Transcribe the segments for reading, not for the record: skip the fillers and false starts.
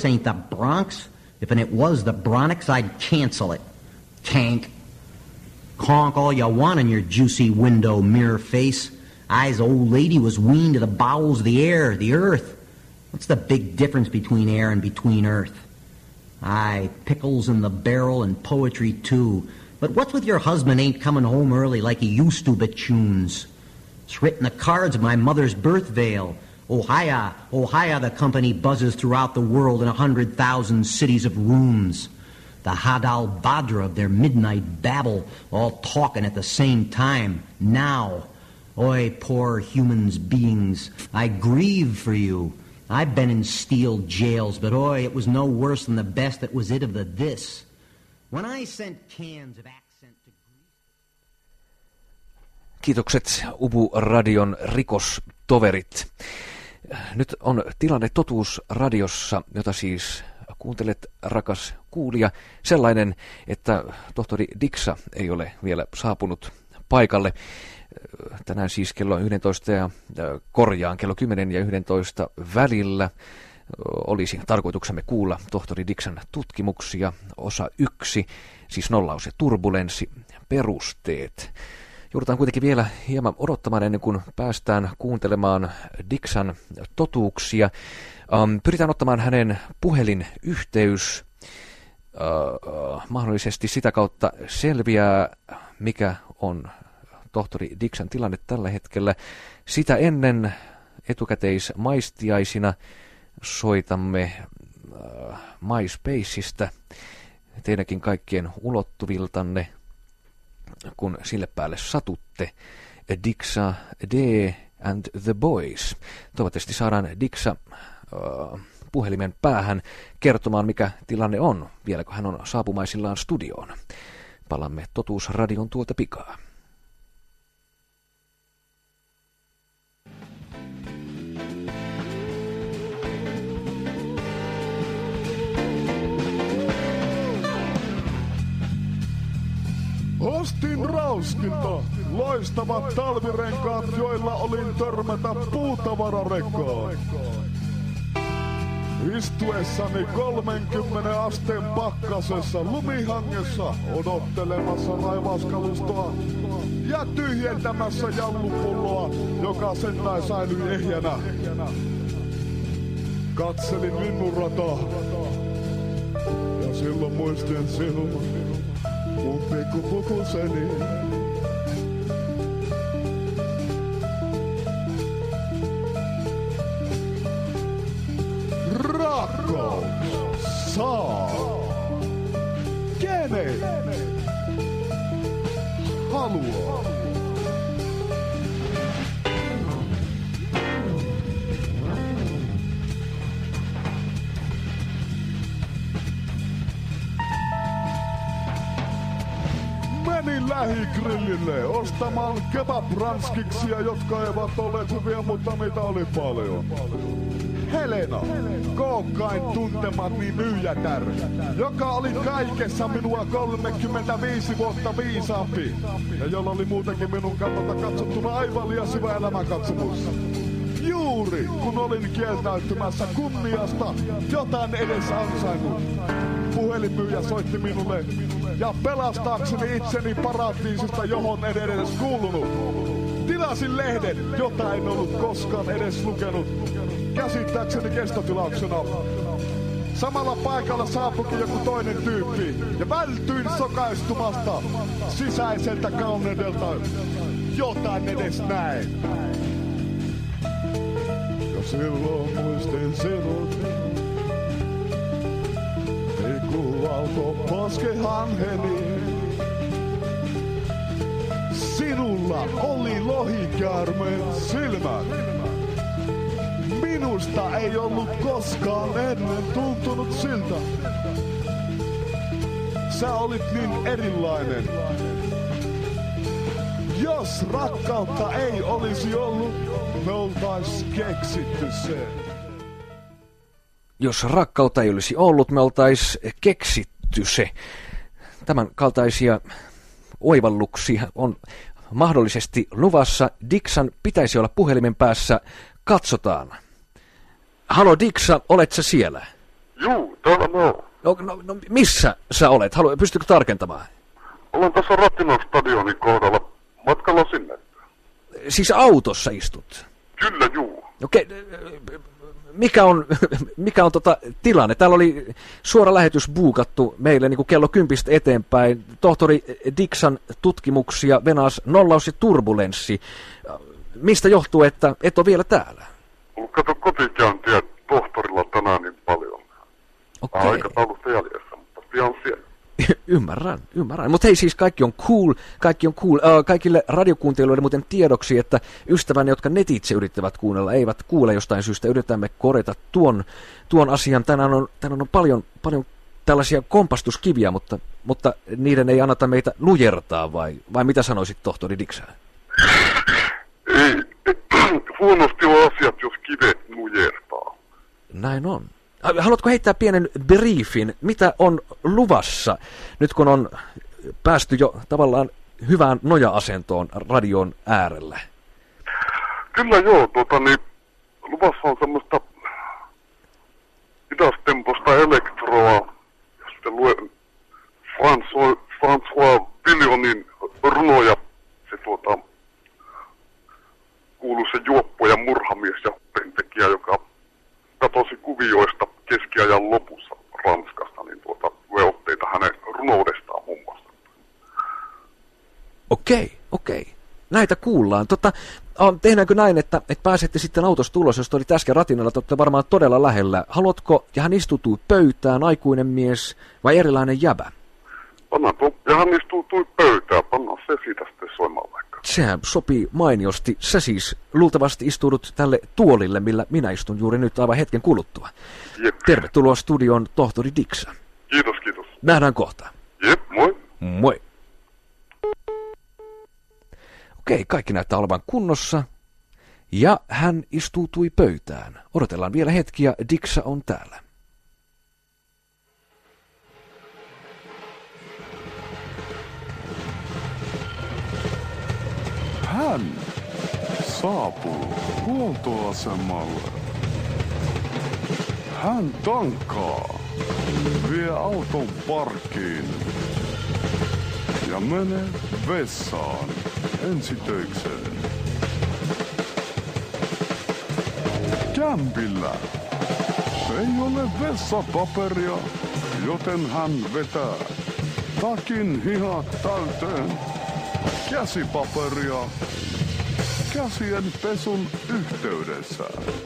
this ain't the Bronx. If it was the Bronx, I'd cancel it. Tank. Conk all you want in your juicy window mirror face. I's old lady was weaned to the bowels of the air, the earth. What's the big difference between air and between earth? Aye, pickles in the barrel and poetry too. But what's with your husband ain't coming home early like he used to, Batunes? It's written the cards of my mother's birth veil. Ohia, Ohia, the company buzzes throughout the world in 100,000 cities of rooms. The Hadal Badra of their midnight babble, all talking at the same time, now. Oi, poor humans beings, I grieve for you. I've been in steel jails, but oi, it was no worse than the best that was it of the this. When I sent cans of accent to Greece... Kiitokset Ubu-radion rikostoverit. Nyt on tilanne totuusradiossa, jota siis kuuntelet, rakas kuulija, sellainen, että tohtori Dixa ei ole vielä saapunut paikalle. Tänään siis kello 11 ja kello 10 ja 11 välillä olisi tarkoituksemme kuulla tohtori Dixan tutkimuksia, osa 1, siis nollaus ja turbulenssi, perusteet. Joudutaan kuitenkin vielä hieman odottamaan ennen kuin päästään kuuntelemaan Dixan totuuksia. Pyritään ottamaan hänen puhelinyhteys. Mahdollisesti sitä kautta selviää, mikä on tohtori Dixan tilanne tällä hetkellä. Sitä ennen etukäteismaistiaisina soitamme MySpaceista teidänkin kaikkien ulottuviltanne, kun sille päälle satutte. Dixa D and the Boys. Toivottavasti saadaan Dixa puhelimen päähän kertomaan, mikä tilanne on, vieläkö hän on saapumaisillaan studioon. Palaamme totuusradion tuolta pikaa. Ostin Rauskilta loistavat talvirenkaat, joilla olin törmätä puutavararekkaan. Istuessani 30 asteen pakkasessa lumihangessa odottelemassa raivauskalustoa ja tyhjentämässä jallupulloa, joka sentään säilyi ehjänä. Katselin linnunrataa ja silloin muistin sinua. Mun pikkupukuseni. Rakkaus saa kenet haluaa. Menin lähigrillille ostamaan kebab-ranskiksia, jotka eivät olleet hyviä, mutta niitä oli paljon. Helena, kookkain tuntemani myyjätär, joka oli kaikessa minua 35 vuotta viisaampi ja jolla oli muutenkin minun kannalta katsottuna aivan liian syvä elämänkatsomus. Juuri kun olin kieltäytymässä kunniasta, jotain edes ansainnut, puhelinmyyjä soitti minulle ja pelastaakseni itseni paratiisista, johon en edes kuulunut. Tilasin lehden, jota en ollut koskaan edes lukenut, käsittääkseni kestotilauksena. Samalla paikalla saapuikin joku toinen tyyppi ja vältyin sokaistumasta sisäiseltä kauneudelta, jotain edes näin. Ja silloin muistin sinut. Pikkuauto poskehanheni. Sinulla oli lohikäärmeen silmät. Minusta ei ollut koskaan ennen tuntunut siltä. Sä olit niin erilainen. Jos rakkautta ei olisi ollut, me oltais keksitty se. Jos rakkautta ei olisi ollut, me oltais keksitty se. Tämän kaltaisia oivalluksia on mahdollisesti luvassa. Dixan pitäisi olla puhelimen päässä. Katsotaan. Halo Dixa, olet sä siellä? Juu, täällä mä oon. No missä sä olet? Pystytkö tarkentamaan? Olen tässä Ratinan stadionin kohdalla matkalla sinne. Siis autossa istut? Kyllä, juu. Okei, mikä on tilanne? Täällä oli suora lähetys buukattu meille niin kuin kello 10 eteenpäin. Tohtori Dixan tutkimuksia, venaas nollaus ja turbulenssi. Mistä johtuu, että et ole vielä täällä? Kato kotikäyntiä tohtorilla tänään niin paljon. Okei. Aikataulusta jäljessä, mutta pian siellä. Ymmärrän. Mutta hei, siis kaikki on cool. Kaikille radiokuuntelijoille muuten tiedoksi, että ystävänne, jotka netitse yrittävät kuunnella, eivät kuule jostain syystä. Yritämme korjata tuon asian. Tänään on paljon tällaisia kompastuskiviä, mutta niiden ei anneta meitä nujertaa, vai mitä sanoisit, tohtori Dixon? Ei, huonosti on asiat, jos kivet nujertaa. Näin on. Haluatko heittää pienen briefin, mitä on luvassa, nyt kun on päästy jo tavallaan hyvään noja-asentoon radion äärellä? Kyllä joo, luvassa on semmoista hidastempoista elektroa, ja sitten luen François Villonin runoja, se kuuluisa juoppo ja murhamies ja pentekijä, joka katosi kuvioista keskiajan lopussa Ranskasta, niin lue otteita hänen runoudestaan muun muassa. Okei. Näitä kuullaan. Tehdäänkö näin, että pääsette sitten autosta ulos, jos olit äsken Ratinalla, olette varmaan todella lähellä. Haluatko, ja hän istutuu pöytään, aikuinen mies vai erilainen jäbä? Ja hän istuutui pöytään, pannaan se siitä sitten soimaan vaikka. Sehän sopii mainiosti. Sä siis luultavasti istuudut tälle tuolille, millä minä istun juuri nyt aivan hetken kuluttua. Jep. Tervetuloa studion tohtori Dixon. Kiitos. Nähdään kohta. Jep, moi. Moi. Okei, kaikki näyttää olevan kunnossa. Ja hän istuutui pöytään. Odotellaan vielä hetki ja Dixa on täällä. Hän saapuu huoltoasemalle. Hän tankkaa, vie auton parkkiin ja menee vessaan ensitöikseen. Kämpillä ei ole vessapaperia, joten hän vetää takin hihat täyteen käsipaperia käsien pesun yhteydessä.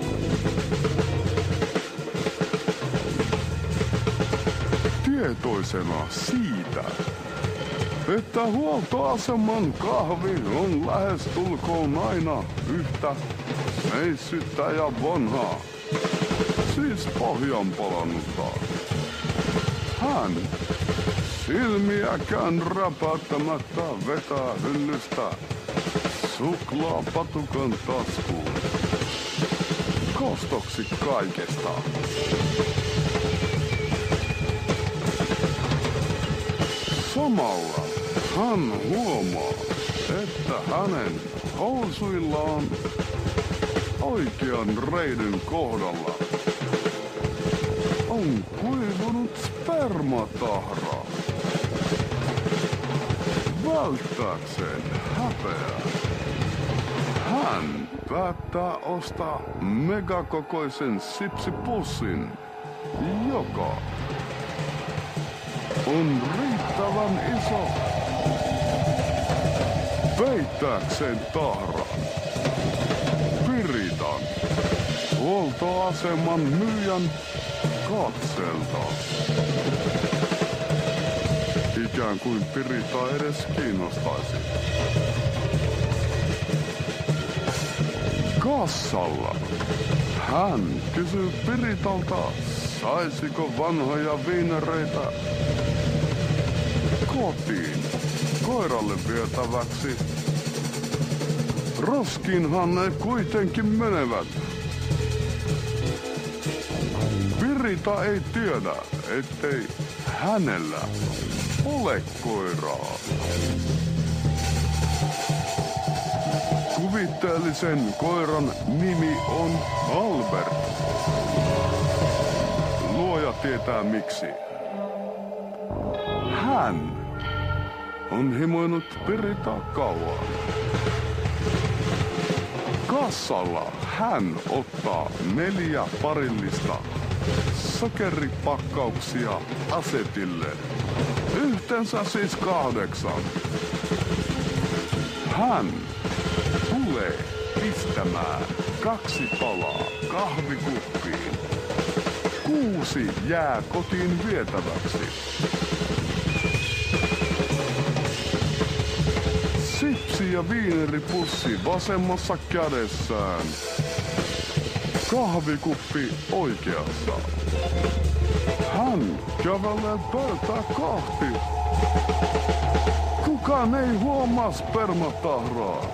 Tietoisena siitä, että huoltoaseman kahvi on lähestulkoon aina yhtä meissyttä ja vanhaa, siis pohjan palannutta. Hän silmiäkään räpäyttämättä vetää hyllystä suklaapatukan taskuun. Kostoksi kaikesta. Samalla hän huomaa, että hänen housuillaan oikean reidyn kohdalla on kuivunut spermatahra. Välttääkseen häpeää, hän päättää ostaa megakokoisen sipsipussin, joka on riittävän iso peittääkseen tahran. Piritan huoltoaseman myyjän katselta. Ikään kuin Pirita edes kiinnostaisi. Kassalla hän kysyy Piritalta, saisiko vanhoja viinereitä kotiin koiralle vietäväksi. Roskiinhan ne kuitenkin menevät. Pirita ei tiedä, ettei hänellä ole koiraa. Kuvitteellisen koiran nimi on Albert. Luoja tietää miksi. Hän on himoinut Piritaa kauan. Kassalla hän ottaa 4 parillista sokeripakkauksia asetille. Yhteensä siis 8. Hän tulee pistämään 2 palaa kahvikuppiin. 6 jää kotiin vietäväksi. Sipsi ja viineripussi vasemmassa kädessään. Kahvikuppi oikeassa. Hän kävelee pöytää kohti. Kukaan ei huomaa spermatahraa.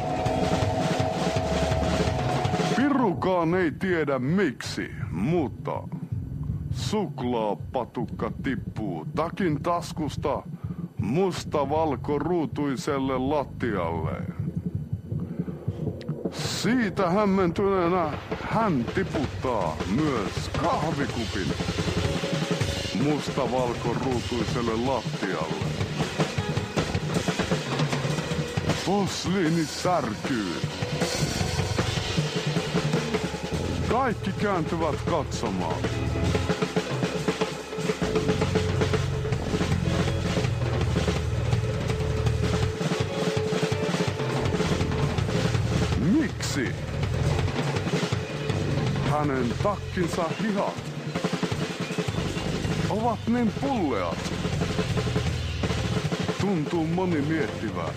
Pirukaan ei tiedä miksi, mutta suklaapatukka tippuu takin taskusta mustavalkoruutuiselle lattialle. Siitä hämmentyneenä hän tiputtaa myös kahvikupin mustavalkoruutuiselle lattialle. Posliini särkyy. Kaikki kääntyvät katsomaan. Miksi? Hänen takkinsa hihat ovat niin pulleat. Tuntuu moni miettivän.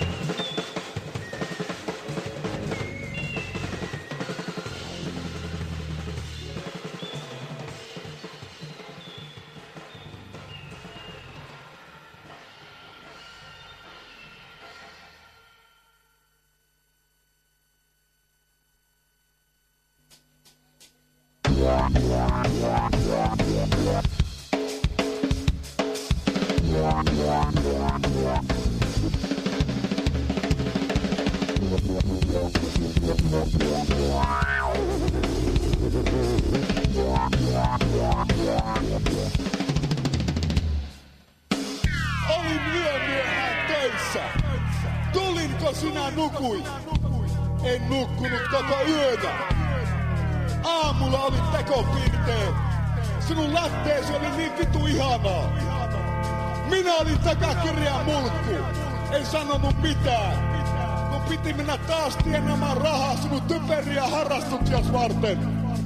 Olin yömiehän töissä. Tulinko sinä nukuit? En nukkunut koko yötä. Aamulla oli tekopirteet. Sinun latteesi oli niin vitu ihanaa. Minä olin takakirjan mulkku. Ei sanonut mitään. Kun piti mennä taas tienaamaan rahaa sinun typeriä harrastuksias varten.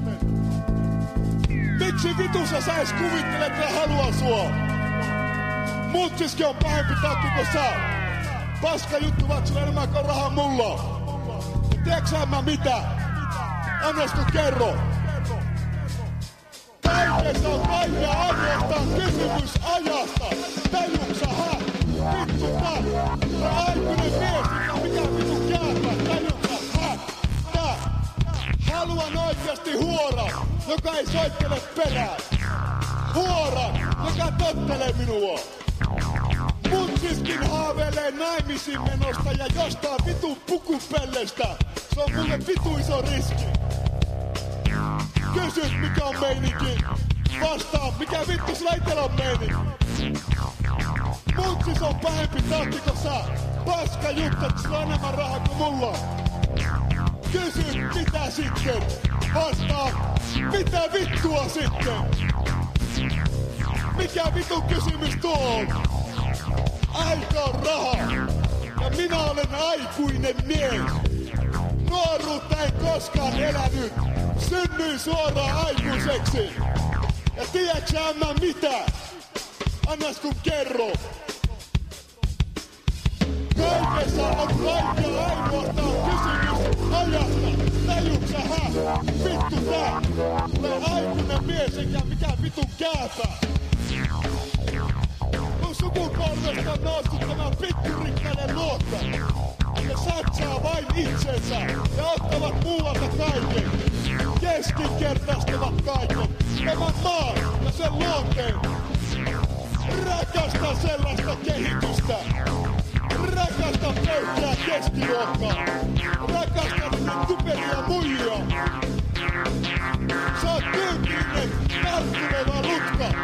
Miksi vitussa sä edes kuvittelet ja haluaa sua? Mutsiski on pahempi takki kuin sä. Paska juttu vaat sulle enemmän kuin rahaa mulla. Tiedätkö mä mitä? Annas kun kerro. Kaikessa on vain ja ainoastaan kysymys ajasta. Tajuuksä hä? Vittu tää. Tää aikuinen mies, mikä vittu kääpä. Tajuuksä hä? Tää. Haluan oikeasti huora, joka ei soittele perään. Huora, joka tottelee minua. Mutsiskin haaveilee naimisiin menosta ja jostain vitun pukupellestä. Se on mulle vitu iso riski. Kysyt mikä on meininki. Vastaa mikä vittu sulla itellä on meininki. Mutsis on pahempi tahti kuin sä. Paska juttu, että sulla on enemmän rahaa kuin mulla. Kysyt mitä sitten. Vastaa mitä vittua sitten. Mikä vitun kysymys tuo on? Aika on raha. Ja minä olen aikuinen mies. Nuoruutta en koskaan elänyt. Synnyin suoraan aikuiseksi. Ja tiedätkö mä mitä? Annas kun kerro. Kaikessa on kaikkea ainoastaan kysymys ajasta. Tajuuksä hä? Vittu tää. Olen aikuinen mies enkä mikään vitun kääpä. Mun sukupolvesta on noussut tämä pikkurikkainen luokka. Ne satsaa vain itsensä ja ottavat muualta kaiken. Keskinkertaistavat kaiken. Tämän maan ja sen luonteen. Rakasta sellaista kehitystä. Rakasta pöytää keskiluokkaa. Rakasta niitä typeriä muijia. Sä oot tyypillinen, tarttuneva lutka.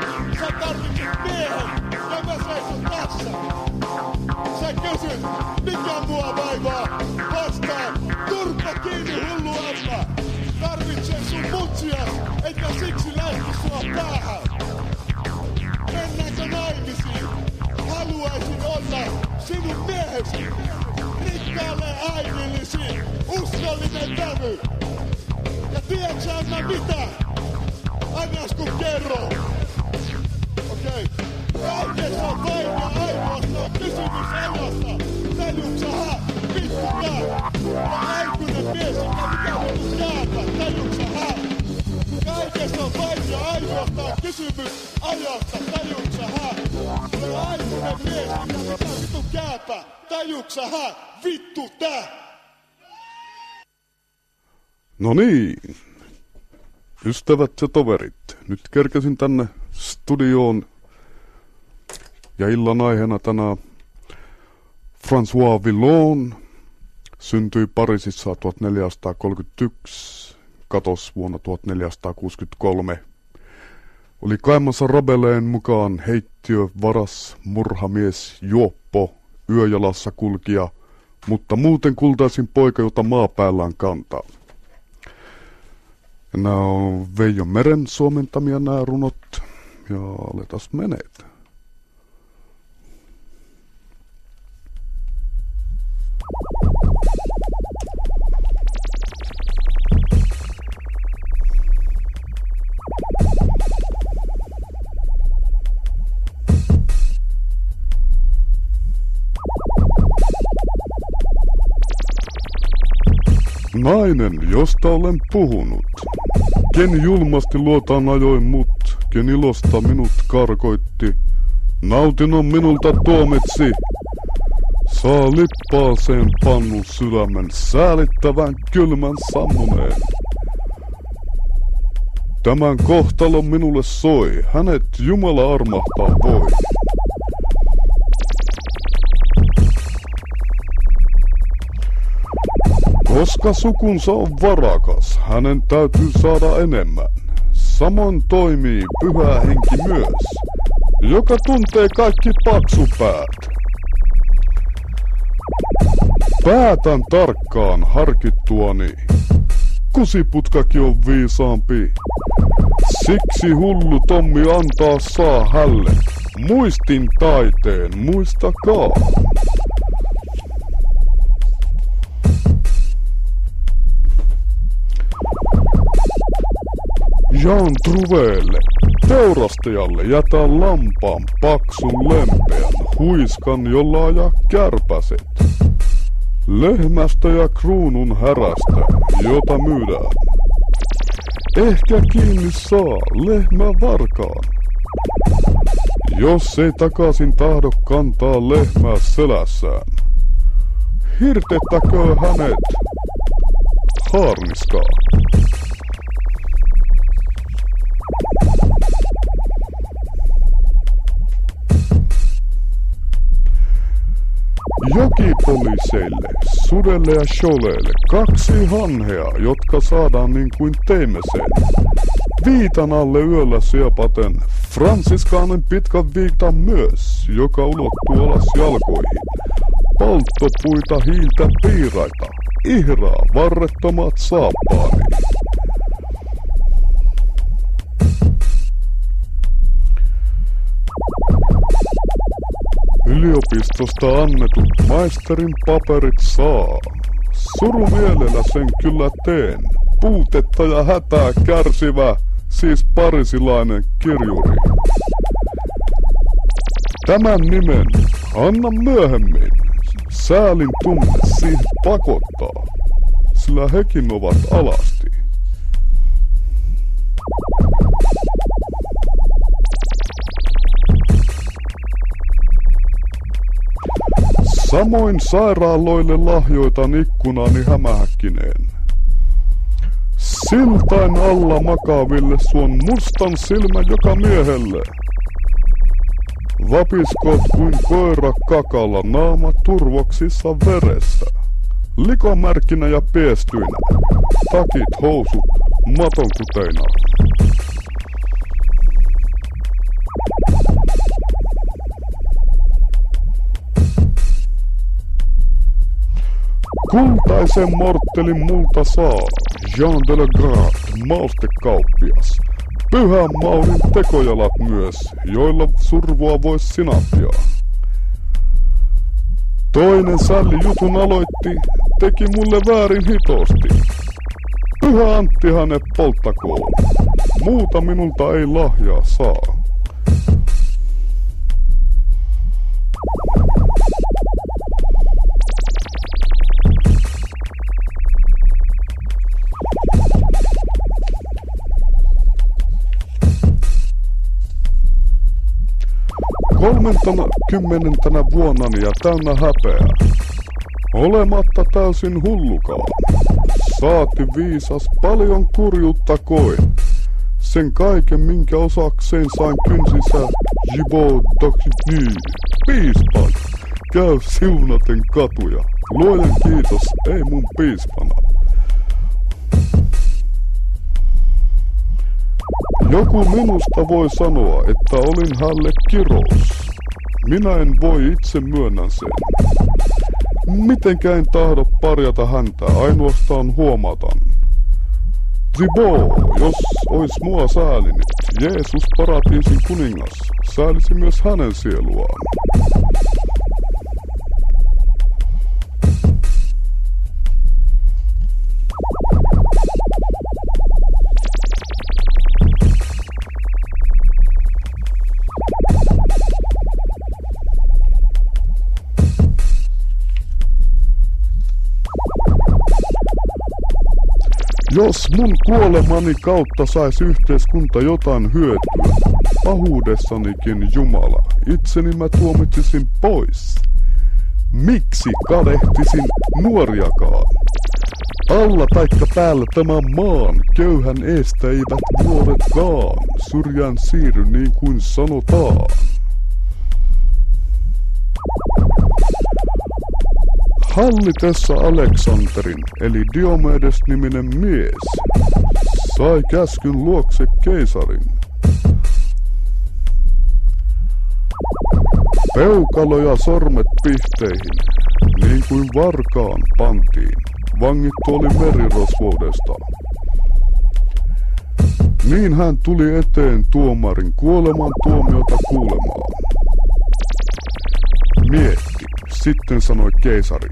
Viikkua vastaan. Turpa kiinni, hullu ämmä. Tarvitsen sun mutsias, eikä siksi lähti sua päähän. Mennäänkö naimisiin? Haluaisin olla sinun miehesi. Rikkaalle äidillisi, uskollinen tämy. Ja tiedätkö Anna mitä? Annas kun kerron. Okei. Kaikessa on vain ja ainoastaan kysymys ajasta. Tajuksä vittu tää. Ja aikuinen mies, joka mikä vittu jäätä. Tajuksä Kaikessa on vain ja ainoastaan kysymys ajasta. Tajuksä Olen aikuinen mies, joka mikä vittu jäätä. Tajuksä vittu tää. No niin, ystävät ja toverit, nyt kerkesin tänne studioon ja illan aiheena tänään François Villon syntyi Pariisissa 1431, katosi vuonna 1463. Oli kaimansa Rabelain mukaan heittiö, varas, murhamies, juoppo, yöjalassa kulkija, mutta muuten kultaisin poika, jota maapäällään kantaa. Nämä on Veijo Meren suomentamia nämä runot, ja aletas meneet. Nainen, josta olen puhunut. Ken julmasti luotaan ajoin mut, ken ilosta minut karkoitti. Nautinnon minulta tuomitsi. Saa lippaaseen pannun sydämen, säälittävän kylmän sammuneen. Tämän kohtalon minulle soi, hänet Jumala armahtaa voi. Koska sukunsa on varakas, hänen täytyy saada enemmän. Samoin toimii pyhä henki myös, joka tuntee kaikki paksupäät. Päätän tarkkaan harkittuani, kusiputkakin on viisaampi. Siksi hullu Tommi antaa saa hälle, muistin taiteen, muistakaa. Jean Trouvelle, teurastajalle jätä lampaan paksun lempeän, huiskan jolla ajaa kärpäset. Lehmästä ja kruunun härästä, jota myydään. Ehkä kiinni saa lehmä varkaan. Jos ei takaisin tahdo kantaa lehmää selässään, hirtettäkö hänet haarniskaa. Jokipoliseille, sudelle ja sholeille 2 hanhea, jotka saadaan niin kuin teimme sen. Viitan alle yöllä siepaten, fransiskaanen pitkän viitan myös, joka ulottuu alas jalkoihin. Polttopuita, hiiltä, piiraita, ihraa, varrettomat saappaani. Yliopistosta annetut maisterin paperit saa. Surumielellä sen kyllä teen. Puutetta ja hätää kärsivä, siis parisilainen kirjuri. Tämän nimen anna myöhemmin. Säälin tunne siihen pakottaa, sillä hekin ovat alasti. Samoin sairaaloille lahjoitan ikkunani hämähäkkineen. Siltain alla makaaville suon mustan silmän joka miehelle. Vapiskot kuin koira kakalla, naama turvoksissa veressä. Likomärkkinä ja piestyinä, takit housut matonkuteina. Kultaisen morttelin multa saa Jean de la Grande, maustekauppias. Pyhän Maurin tekojalat myös, joilla survoa vois sinapia. Toinen sälli jutun aloitti, teki mulle väärin hitosti. Pyhä Antti hänet polttakoon, muuta minulta ei lahjaa saa. Kymmenentenä vuonnani ja täynnä häpeää. Olematta täysin hullukaan. Saati viisas, paljon kurjuutta koin. Sen kaiken, minkä osakseen sain kynsissä Gibaud d'Occitny. Piispan, käy siunaten katuja. Luojan kiitos, ei mun piispana. Joku minusta voi sanoa, että olin hänelle kirous. Minä en voi itse myönnän sen. Mitenkä en tahdo parjata häntä, ainoastaan huomatan. Thibaut, jos ois mua säälinyt, Jeesus paratiisin kuningas, säälisi myös hänen sieluaan. Jos mun kuolemani kautta sais yhteiskunta jotain hyötyä, pahuudessanikin Jumala, itseni mä tuomitsisin pois. Miksi kadehtisin nuoriakaan? Alla taikka päällä tämän maan, köyhän eestä eivät vuoretkaan, syrjään siirry niin kuin sanotaan. Hallitessa Aleksanterin, eli Diomedes-niminen mies, sai käskyn luokse keisarin. Peukalo ja sormet pihteihin, niin kuin varkaan pantiin. Vangittu oli merirosvoudesta. Niin hän tuli eteen tuomarin kuoleman tuomiota kuulemaan. Mietti, sitten sanoi keisari.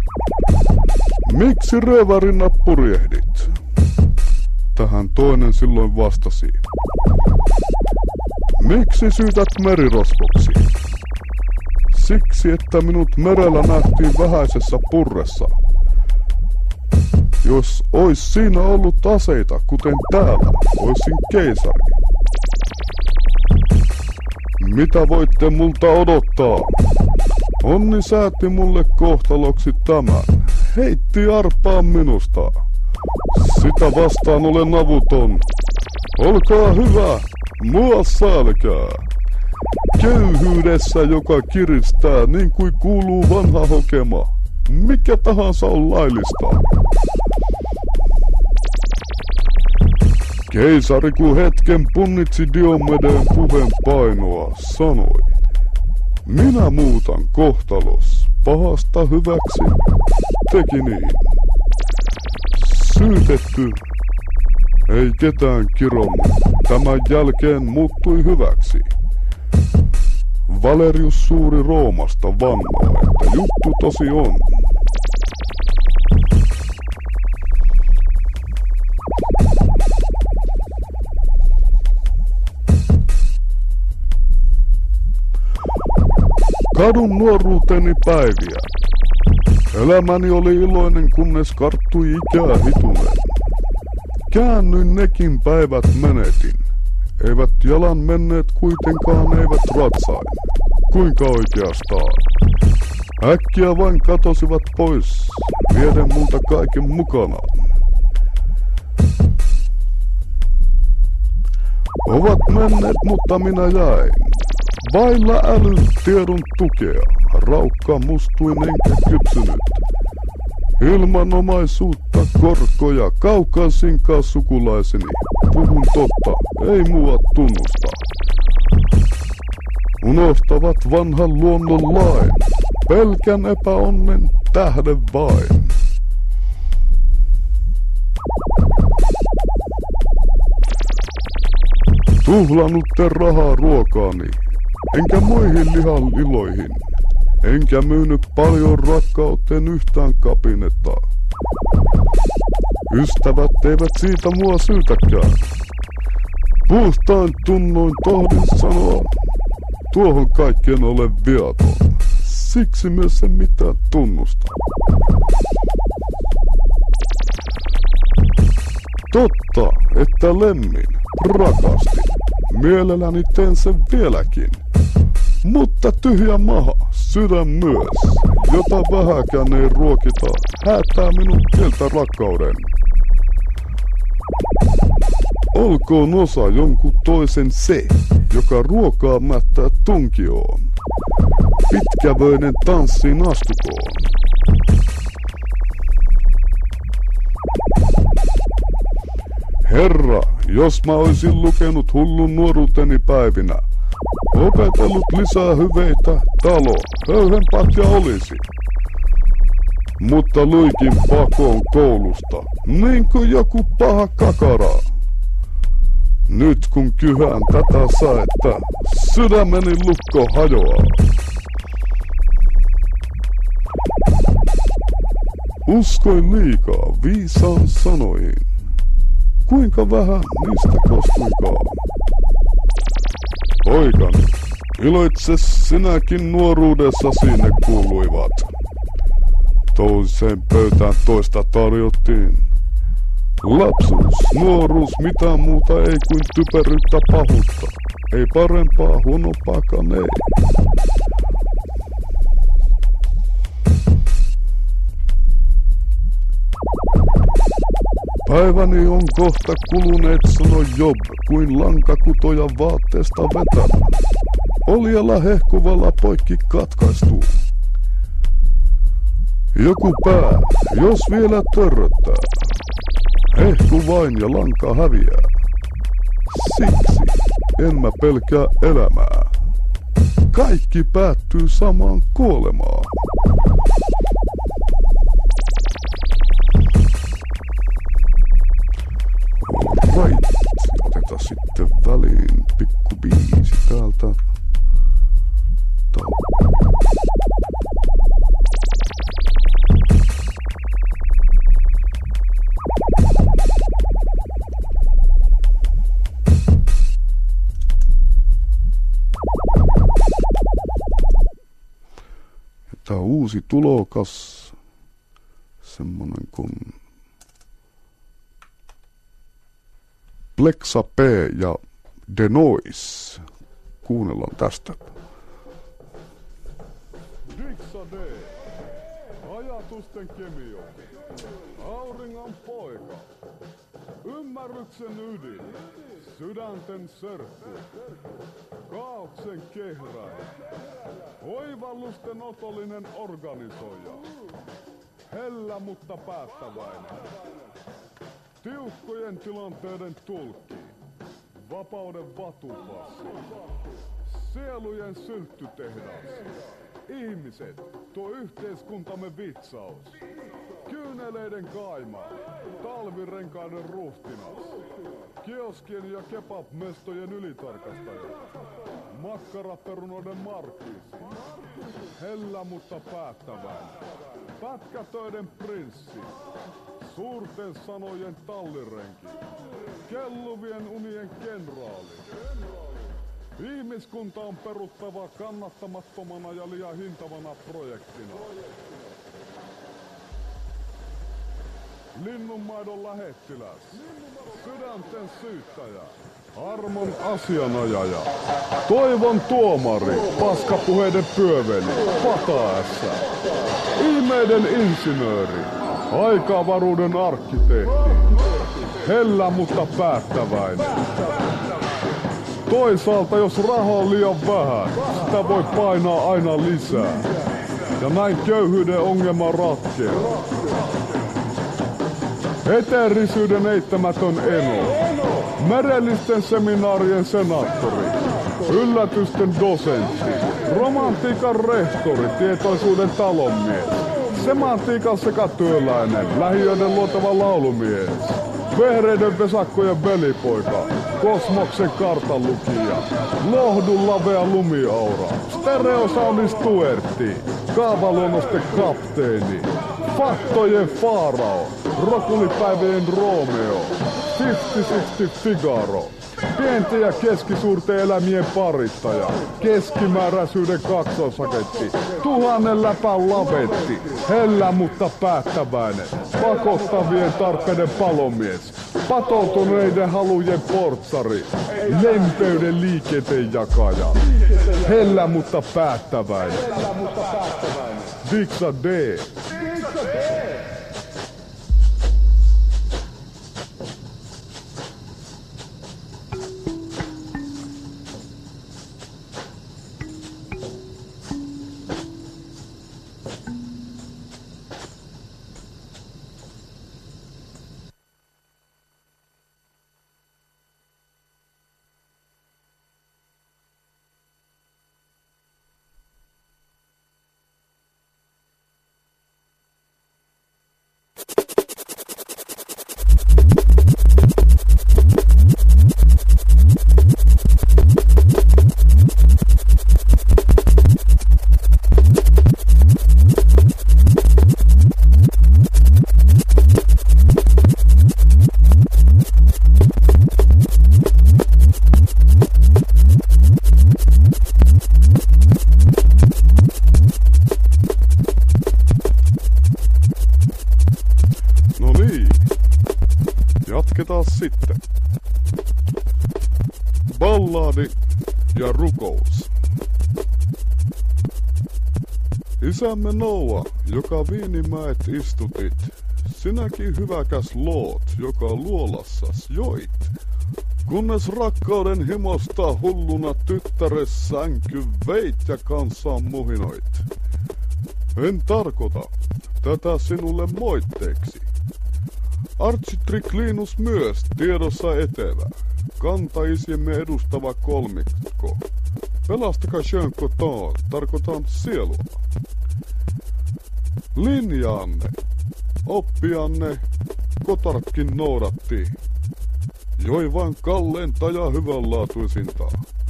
Miksi röövärinä purjehdit? Tähän toinen silloin vastasi. Miksi syytät merirosvoksi? Siksi, että minut merellä nähtiin vähäisessä purressa. Jos ois siinä ollut aseita, kuten täällä, oisin keisari. Mitä voitte multa odottaa? Onni sääti mulle kohtaloksi tämän. Heitti arpaan minusta. Sitä vastaan olen avuton. Olkaa hyvä, mua sälkää. Köyhyydessä, joka kiristää niin kuin kuuluu vanha hokema. Mikä tahansa on laillista. Keisari, kun hetken punnitsi Diomedeen puheen painoa, sanoi. Minä muutan kohtalos, pahasta hyväksi, teki niin. Syytetty, ei ketään kironnut, tämän jälkeen muuttui hyväksi. Valerius Suuri Roomasta vannoo, että juttu tosi on. Kadun nuoruuteni päiviä. Elämäni oli iloinen, kunnes karttui ikää hitunen. Käännyin, nekin päivät menetin. Eivät jalan menneet kuitenkaan, eivät ratsain. Kuinka oikeastaan? Äkkiä vain katosivat pois, vieden multa kaiken mukanaan. Ovat menneet, mutta minä jäin. Vailla älyn tiedon tukea, raukka mustuin enkä kypsynyt. Ilman omaisuutta, korkoja, kaukaisinkaan sukulaiseni. Puhun totta, ei mua tunnusta. Unohtavat vanhan luonnon lain, pelkän epäonnen tähden vain. tuhlannut te rahaa ruokaani, enkä muihin lihan iloihin, enkä myynyt paljon rakkauteen yhtään kapinetta. Ystävät eivät siitä mua syytäkään. Puhtain tunnoin tohdin sanoa, tuohon kaikkeen ole viaton. Siksi myös en mitään tunnusta. Totta, että lemmin, rakastin. Mielelläni teen sen vieläkin. Mutta tyhjä maha, sydän myös, jota vähäkään ei ruokita, häätää minun kieltä rakkauden. Olkoon osa jonkun toisen se, joka ruokaa mättää tunkioon. Pitkävöinen tanssiin astukoon. Herra, jos mä oisin lukenut hullun nuoruuteni päivinä, opetellut lisää hyveitä, talo, höyhenpätkä olisi. Mutta luikin pakoon koulusta, niin kuin joku paha kakara. Nyt kun kyhään tätä saetta, sydämeni lukko hajoaa. Uskoin liikaa viisaan sanoihin. Kuinka vähän niistä kostuikaan. Poikani, iloitse sinäkin nuoruudessasi ne kuuluivat. Toiseen pöytään toista tarjottiin. Lapsuus, nuoruus, mitään muuta ei kuin typeryyttä pahuutta. Ei parempaa, huonompaakaan ei. Päiväni on kohta kuluneet, sanoi Job, kuin lankakutoja vaatteesta vetämä. Oljella hehkuvalla poikki katkaistuu. Joku pää, jos vielä törröttää. Hehku vain ja lanka häviää. Siksi en mä pelkää elämää. Kaikki päättyy samaan kuolemaan. Right. Otetaan sitten väliin pikku biisi täältä. Tää on uusi tulokas. Semmonen kuin Plexa P ja Denoise. Kuunnellaan tästä. Dixa D. Ajatusten kemio. Auringon poika. Ymmärryksen ydin. Sydänten serkku. Kaauksen kehräin. Oivallusten otollinen organisoija. Hellä mutta päättäväinen. Tiukkojen tilanteiden tulkki. Vapauden vatupassi. Sielujen sylttytehdas. Ihmiset, tuo yhteiskuntamme vitsaus. Kyyneleiden kaima. Talvirenkaiden ruhtinas. Kioskien ja kebab-mestojen ylitarkastaja. Makkaraperunoiden markkiisi. Hellä mutta päättäväinen. Pätkätöiden prinssi. Suurten sanojen tallirenki. Kelluvien unien kenraali. Ihmiskunta on peruttava kannattamattomana ja liian hintavana projektina. Linnunmaidon lähettiläs. Sydänten syyttäjä. Armon asianajaja. Toivon tuomari. Paskapuheiden pyöveli. Pataässä. Ihmeiden insinööri. Aikavaruuden arkkitehti. Hellä mutta päättäväinen. Toisaalta jos rahaa on liian vähän, sitä voi painaa aina lisää. Ja näin köyhyyden ongelma ratkeaa. Eteerisyyden eittämätön eno. Merellisten seminaarien senaattori. Yllätysten dosentti. Romantiikan rehtori, tietoisuuden talonmies. Semantiikan sekatyöläinen, lähiöiden luotava laulumies. Vehreiden vesakkojen velipoika. Kosmoksen kartanlukija, Lohdun lavea lumiaura, Stereosoundin Stuertti, Kaavaluonnosten kapteeni, Faktojen Faarao, Rokulipäivien Romeo, 50-60 Figaro, pienten ja keskisuurten elämien parittaja, keskimääräisyyden kaksosaketti, 1000 läpän lavetti, hellä mutta päättäväinen, pakottavien tarpeiden palomies, patoutuneiden halujen portsari, lempeyden liikenteen jakaja, hellä mutta päättäväinen. Diksa D. Jatketaan sitten. Balladi ja rukous. Isämme Noa, joka Viinimäet istutit, sinäkin hyväkäs loot, joka luolassas joit. Kunnes rakkauden himosta hulluna tyttäres sänky veit ja kanssaan muhinoit. En tarkoita tätä sinulle moitteeksi. Architriclinus myös tiedossa etevä, kantaisiemme edustava kolmikko. Pelastakaa Sjönkotaan, tarkoitan sielua. Linjaanne, oppianne, Kotartkin noudatti. Joi vain kalleinta ja hyvänlaatuisinta.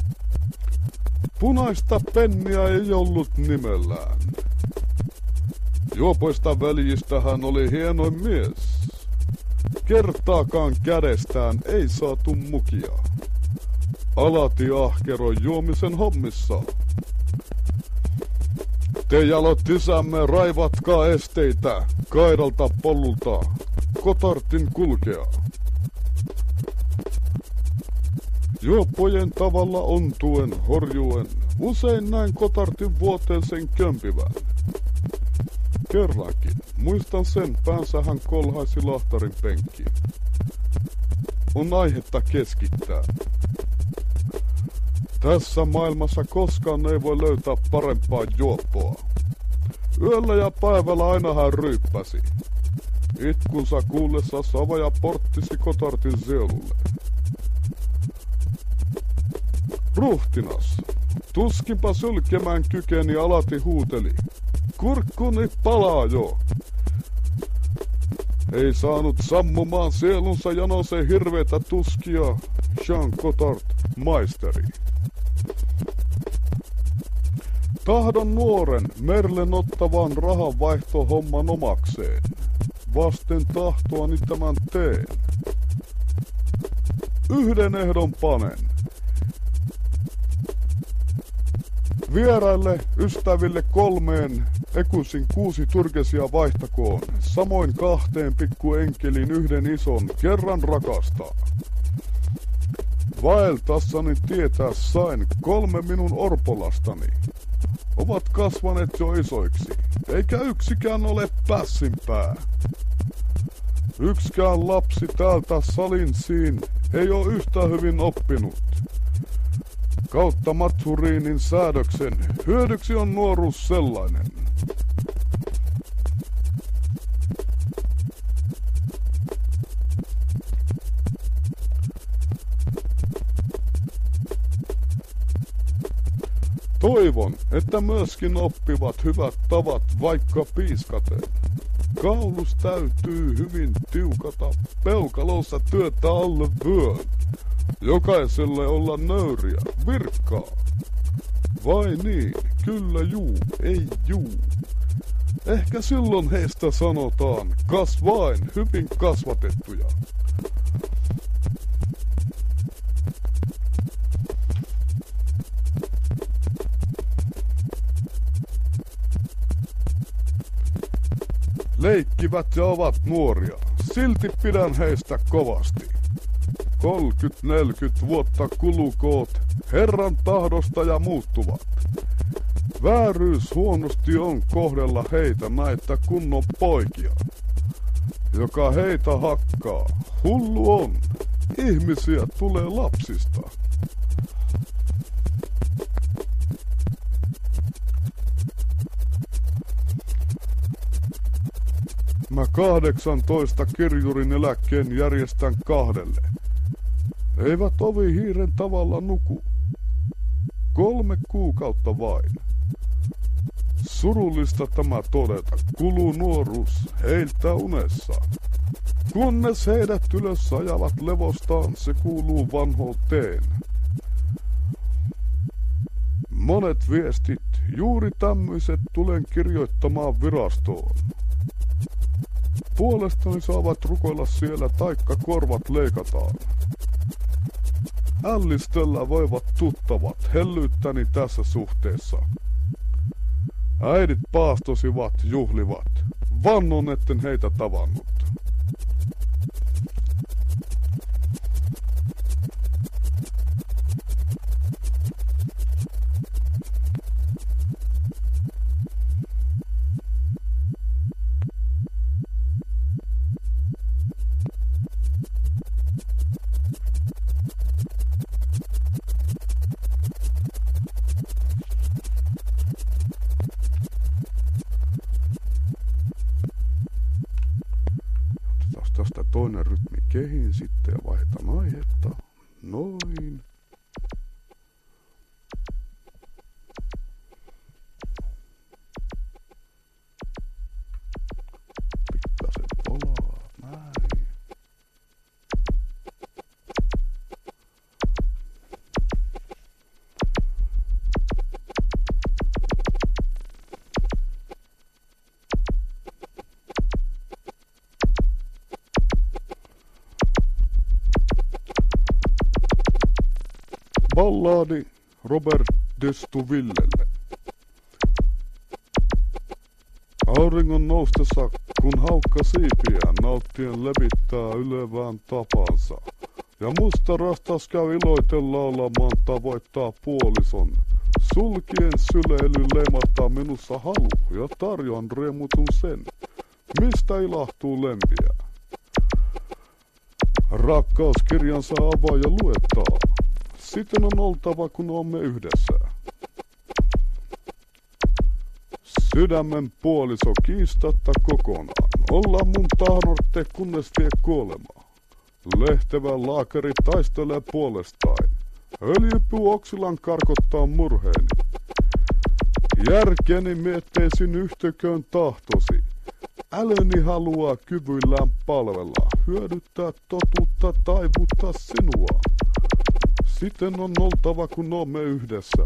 Punaista penniä ei ollut nimellään. Juopoista veljistä hän oli hienoin mies. Kertaakaan kädestään ei saatu mukia. Alati ahkero juomisen hommissa. Te jalot isämme raivatkaa esteitä kaidalta pollulta Kotartin kulkea. Juoppojen tavalla ontuen horjuen usein näin Kotartin vuoteen sen kömpivän. Kerrankin muistan sen, päänsä hän kolhaisi lahtarin penkkiin. On aihetta keskittää. Tässä maailmassa koskaan ei voi löytää parempaa juoppoa. Yöllä ja päivällä aina hän ryyppäsi. Itkunsa kuullessa Savaja porttisi Kotartin sielulle. Ruhtinas, tuskinpa sylkemään kykeni alati huuteli. Kurkkuni palaa jo. Ei saanut sammumaan sielunsa janose hirveitä tuskia Jean Cotard, maisteri. Tahdon nuoren Merlen ottavan rahanvaihtohomman omakseen. Vasten tahtoani tämän teen. Yhden ehdon panen. Vieraille ystäville 3 ekusin 6 turkesia vaihtakoon, samoin 2 pikkuenkelin 1 ison kerran rakastaa. Vaeltassani tietää sain 3 minun orpolastani. Ovat kasvaneet jo isoiksi, eikä yksikään ole pässinpää. Yksikään lapsi täältä Salinsiin ei ole yhtä hyvin oppinut. Kautta Matsuriinin säädöksen hyödyksi on nuoruus sellainen. Toivon, että myöskin oppivat hyvät tavat vaikka piiskaten. Kaulus täytyy hyvin tiukata, peukalossa työtä alle vyön. Jokaiselle olla nöyriä, virkkaa. Vai niin, kyllä juu, ei juu. Ehkä silloin heistä sanotaan, kas vain, hyvin kasvatettuja. Leikkivät ja ovat nuoria, silti pidän heistä kovasti. 30-40 vuotta kulukoot Herran tahdosta ja muuttuvat. Vääryys huonosti on kohdella heitä näitä kunnon poikia. Joka heitä hakkaa, hullu on. Ihmisiä tulee lapsista. Mä 18 kirjurin eläkkeen järjestän 2. Eivät ovihiiren tavalla nuku. 3 kuukautta vain. Surullista tämä todeta, kuluu nuoruus heiltä unessa. Kunnes heidät ylös ajavat levostaan, se kuuluu vanhouteen. Monet viestit, juuri tämmöiset tulen kirjoittamaan virastoon. Puolestani saavat rukoilla siellä taikka korvat leikataan. Ällistellä voivat tuttavat hellyyttäni tässä suhteessa. Äidit paastosivat, juhlivat. Vannon etten heitä tavannut. Tästä toinen rytmi kehiin sitten ja vaihdetaan aihetta. Noin. Pikkasen polaa. Näin. Balladi Robert de Stuvillelle. Auringon noustessa, kun haukka siipiään nauttien levittää ylevään tapansa. Ja musta rastas käy iloiten laulamaan tavoittaa puolison. Sulkien syleily leimahtaa minussa halu ja tarjoan riemutun sen, mistä ilahtuu lempiä. Rakkauskirjansa avaa ja luettaa. Sitten on oltava, kun olemme yhdessä. Sydämen puoliso kiistatta kokonaan. Olla mun tahnorte, kunnes vie kuolemaa. Lehtevä laakeri taistelee puolestaan. Öljypuu oksilan karkottaa murheeni. Järkeni mietteisin yhtäköön tahtosi. Älyni haluaa kyvyillään palvella. Hyödyttää totuutta, taivuttaa sinua. Sitten on oltava, kun olemme yhdessä.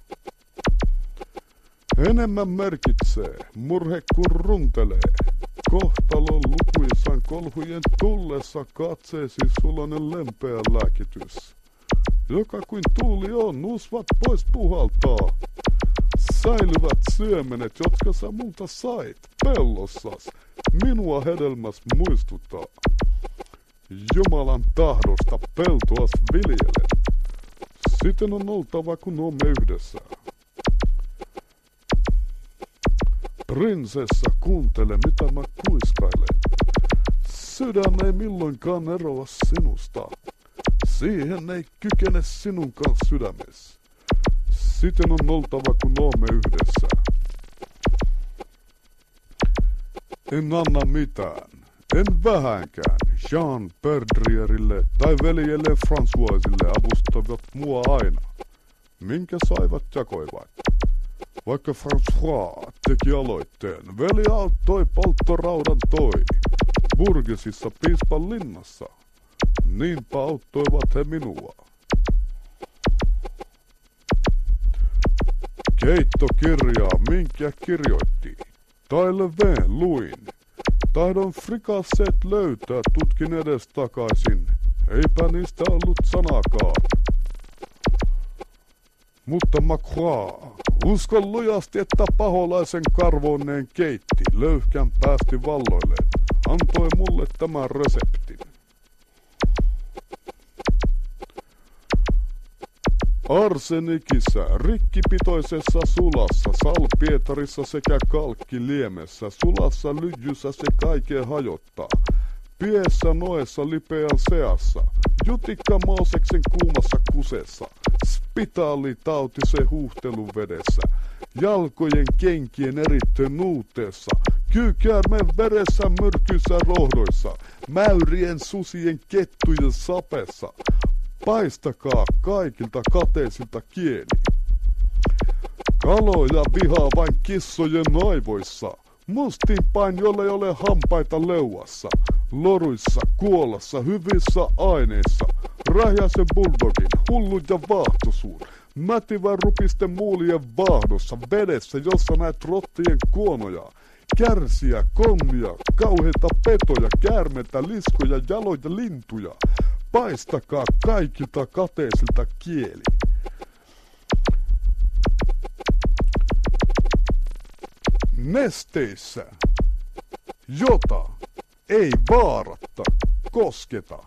Enemmän merkitsee, murhe kun runtelee. Kohtalon lukuisan kolhujen tullessa katseesi sulonen lempeä lääkitys. Joka kuin tuuli on, usvat pois puhaltaa. Säilyvät syömenet, jotka sä multa sait pellossas. Minua hedelmäs muistuttaa. Jumalan tahdosta peltoas viljelen. Sitten on oltava, kun olemme yhdessä. Prinsessa, kuuntele, mitä mä kuiskailen. Sydän ei milloinkaan eroa sinusta. Siihen ei kykene sinunkaan sydämes. Sitten on oltava, kun olemme yhdessä. En anna mitään. En vähänkään Jean Perdrierille tai veljelle Françoisille avustavat mua aina. Minkä saivat jakoivat. Vaikka François teki aloitteen, veli auttoi polttoraudan toi. Burgesissa piispan linnassa. Niinpä auttoivat he minua. Keittokirjaa minkä kirjoitti. Taille veen luin. Tahdon frikasseet löytää, tutkin edestakaisin. Eipä niistä ollut sanakaan. Mutta Macroa, uskon lujasti, että paholaisen karvonneen keitti, löyhkän päästi valloilleen. Antoi mulle tämän reseptin. Arsenikissa, rikkipitoisessa sulassa, salpietarissa sekä kalkkiliemessä, sulassa lyijyssä se kaiken hajottaa. Piessä noessa lipeän seassa, jutikka Mooseksen kuumassa kusessa, spitaalitauti se huuhtelun vedessä, jalkojen kenkien erittön nuuteessa, kyykäärmen veressä myrkyissä rohdoissa, mäyrien susien kettujen sapessa. Paistakaa kaikilta kateisilta kieli. Kaloja vihaa vain kissojen aivoissa. Mustinpain, jolla ei ole hampaita leuassa. Loruissa, kuolassa, hyvissä aineissa. Rähjäisen bulldogin, hullun ja vaahtosuun. Mätivän rupisten muulien vaahdossa, vedessä, jossa näet rottien kuonoja. Kärsiä, konnia, kauheita petoja, käärmeitä, liskoja, jaloja, lintuja. Paistakaa kaikilta kateisilta kieli. Nesteissä, jota ei vaaratta kosketa.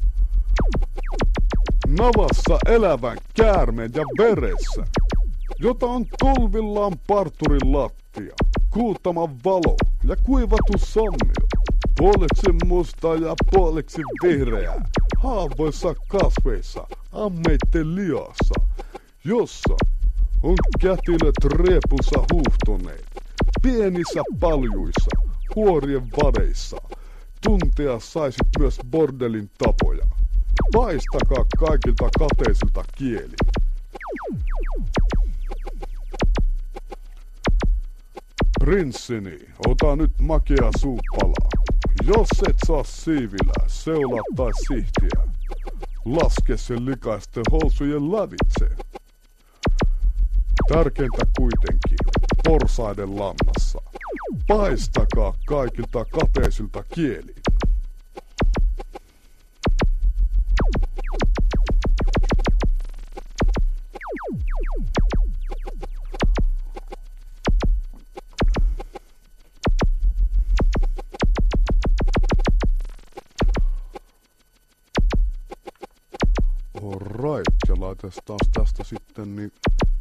Navassa elävän käärmeen ja veressä, jota on tulvillaan parturin lattia, kuutaman valo ja kuivatu sammio. Puoleksi musta ja puoleksi vihreää, haavoissa kasveissa, ammeitten liassa, jossa on kätilöt riepussa huuhtoneet, pienissä paljuissa, huorien vadeissa. Tuntea saisit myös bordelin tapoja. Paistakaa kaikilta kateisilta kieli. Prinssini, ota nyt makea suupalaa. Jos et saa siivillä, seulaa tai sihtiä, laske sen likaisten housujen lävitse. Tärkeintä kuitenkin, porsaiden lannassa. Paistakaa kaikilta kateisilta kieli. Alright, ja laitetaan tästä sitten niin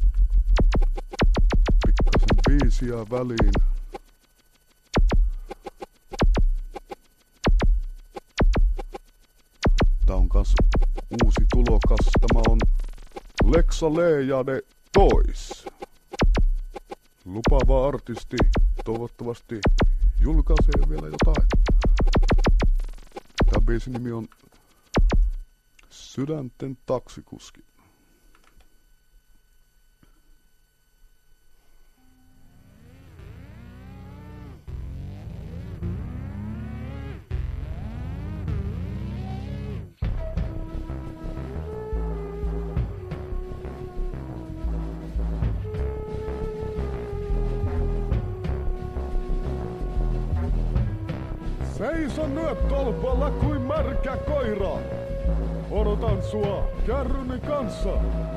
pikkasen biisiä väliin. Tää on kans uusi tulokas, tämä on Lexa Leijade Toys. Lupaava artisti, toivottavasti julkaisee vielä jotain. Tää biisin nimi on Sydänten taksikuski. Seison nyt tolpalla kuin märkä koira. Odotan sua kärryni kanssa.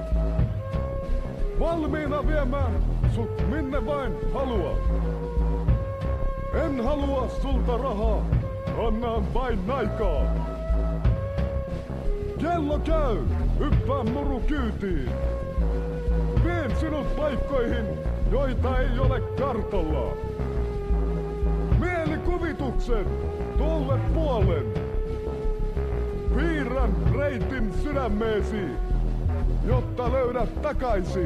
Valmiina viemään sut minne vain haluat. En halua sulta rahaa, annan vain aikaa. Kello käy, hyppää muru kyytiin. Vien sinut paikkoihin, joita ei ole kartalla. Mielikuvituksen tolle puolen. Piirrän reitin sydämeesi, jotta löydät takaisin.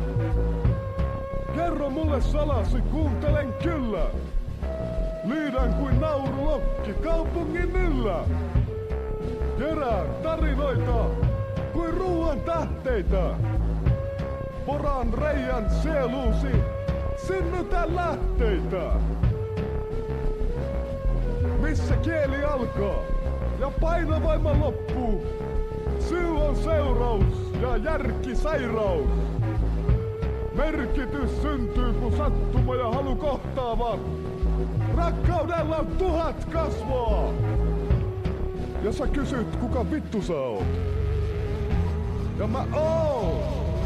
Kerro mulle salasi, kuuntelen kyllä. Liidän kuin naurulokki kaupungin yllä. Kerään tarinoita kuin ruuan tähteitä. Poraan reijän sieluusi, synnytä lähteitä. missä kieli alkaa ja painovoima loppuu. Syy on seuraus ja järki sairaus. Merkitys syntyy, kun sattuma ja halu kohtaavat. Rakkaudella 1000 kasvoa. Ja sä kysyt, kuka vittu sä oot. Ja mä oon.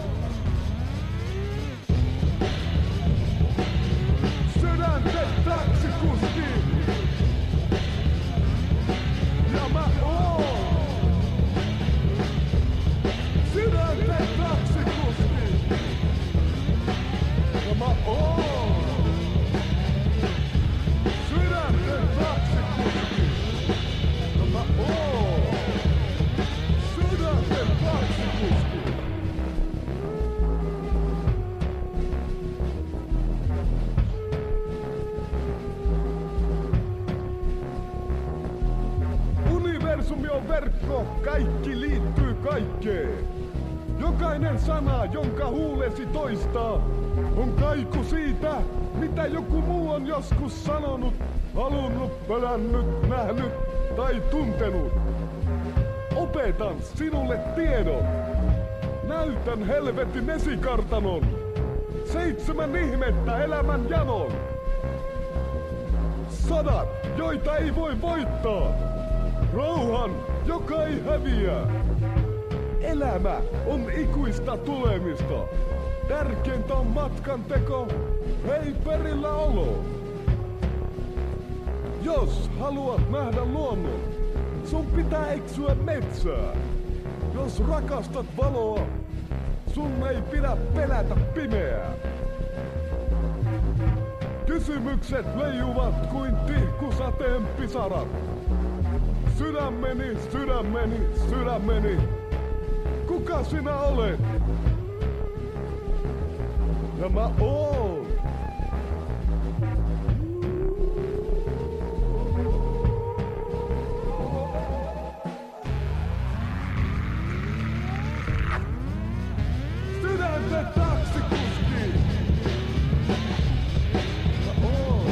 Sydänten taksikuski. Ja mä oon. Sydänten taksikuski. Ja mä oon. Sydänten taksikuski. Ja mä oon. Sydänten taksikuski. Universumi on verkko, kaikki liittyy kaikkeen. Jokainen sana, jonka huulesi toistaa, on kaiku siitä, mitä joku muu on joskus sanonut, halunnut, pelännyt, nähnyt tai tuntenut. Opetan sinulle tiedon. Näytän helvetin esikartanon. 7 ihmettä elämän janon. Sodat, joita ei voi voittaa. Rauhan, joka ei häviä. Elämä on ikuista tulemista. Tärkeintä on matkan teko, ei perillä olo. Jos haluat nähdä luonnon, sun pitää eksyä metsään. Jos rakastat valoa, sun ei pidä pelätä pimeää. Kysymykset leijuvat kuin tihkusateen pisarat. Sydämeni, sydämeni, sydämeni. Kuka sinä olet? Ja mä oon. Sydänten taksikuski. Mä oon.